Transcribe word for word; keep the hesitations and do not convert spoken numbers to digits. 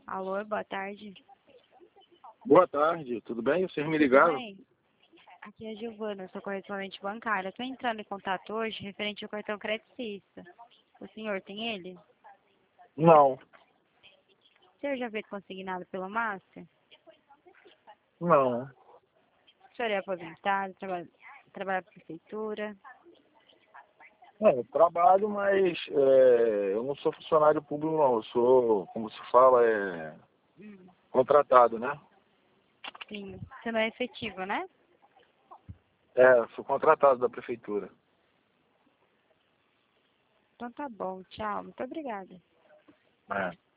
Alô, boa tarde. Boa tarde, tudo bem? Vocês me ligaram? Tudo bem? Aqui é a Giovana, eu sou correspondente bancária. Estou entrando em contato hoje referente ao cartão Credicista. O senhor tem ele? Não, O senhor já veio consignado pela Master? não. O senhor é aposentado, trabalha, trabalha para a prefeitura? É, eu trabalho, mas é, eu não sou funcionário público não, eu sou, como se fala, é Hum, contratado, né? sim. Você não é efetivo, né? É, sou contratado da prefeitura. Então tá bom, tchau. Muito obrigada. É.